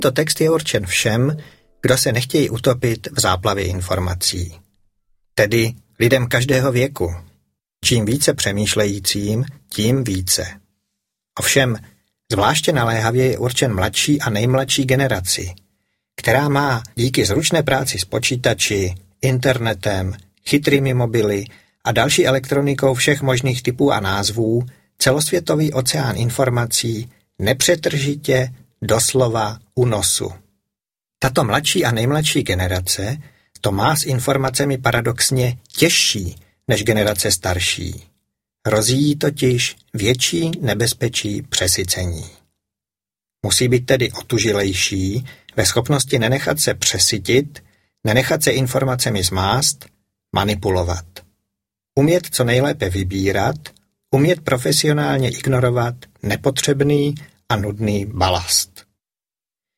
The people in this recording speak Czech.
To text je určen všem, kdo se nechtějí utopit v záplavě informací. Tedy lidem každého věku. Čím více přemýšlejícím, tím více. Ovšem, zvláště naléhavě je určen mladší a nejmladší generaci, která má díky zručné práci s počítači, internetem, chytrými mobily a další elektronikou všech možných typů a názvů celosvětový oceán informací nepřetržitě doslova u nosu. Tato mladší a nejmladší generace to má s informacemi paradoxně těžší než generace starší. Hrozí jí totiž větší nebezpečí přesycení. Musí být tedy otužilejší ve schopnosti nenechat se přesytit, nenechat se informacemi zmást, manipulovat. Umět co nejlépe vybírat, umět profesionálně ignorovat nepotřebný a nudný balast.